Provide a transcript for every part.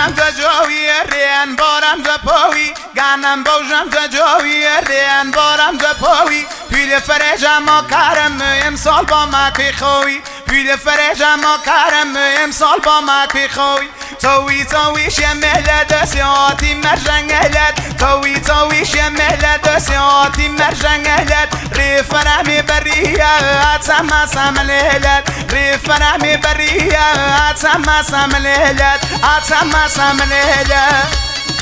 باوجم تجاوی رین بارم زپاوی گنم باوجم تجاوی رین بارم زپاوی پیل فرجم ما کرم امسال با مکی خوی پیل فرجم ما کرم امسال با مکی خوی تویش مهلت سیاتی مرجنگلت تویش مهلت سیاتی مرجنگلت ری فرمی بریات سما سملهلت ری فرمی بریات سما سملهلت سما سملهلت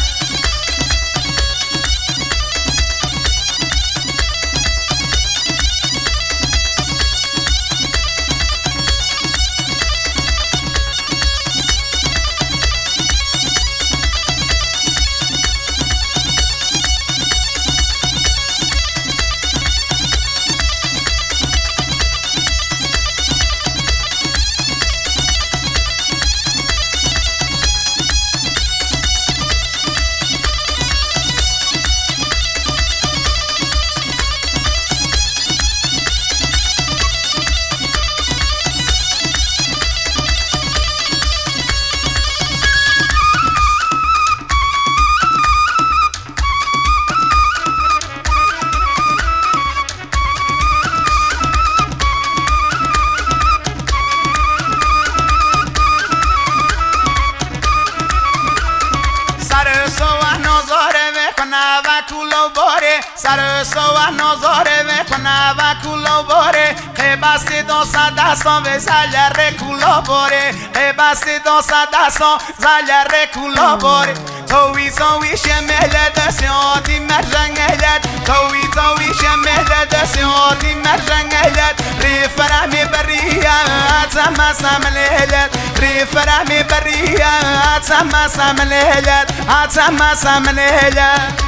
سر سوار نظاره میکنه و کلو باره قبستی دو دستان و زلر کلو باره قبستی دو دستان زلر کلو باره تویش مهل دستیاتی مرجنگلت تویش مهل دستیاتی مرجنگلت ری فرمی بریات سما سملهلت ری فرمی بریات سما سملهلت سما سملهلت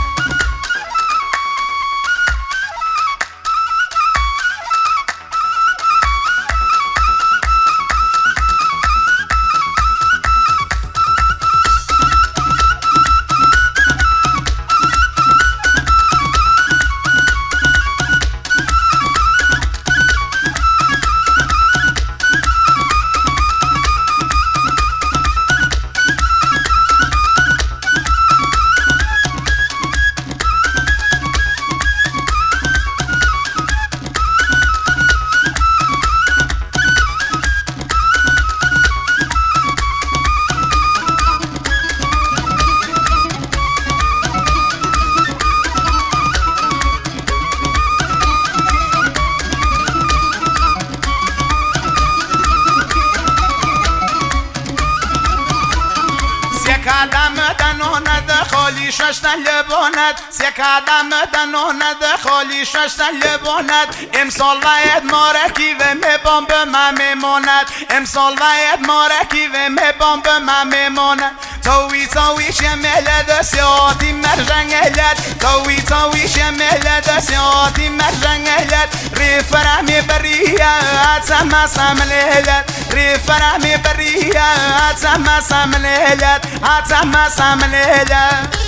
قدم دنوند خالی ششتن لباند سی قدم دنوند خالی ششتن لباند امسال باید مارکی و مبام به من میماند امسال باید مارکی و مبام به من میماند تویش مهلت سیاتی مرجنگلت تویش مهلت سیاتی مرجنگلت ری فرمی بریات سما سملهلت ری فرمی بریات سما سملهلت سما سملهلت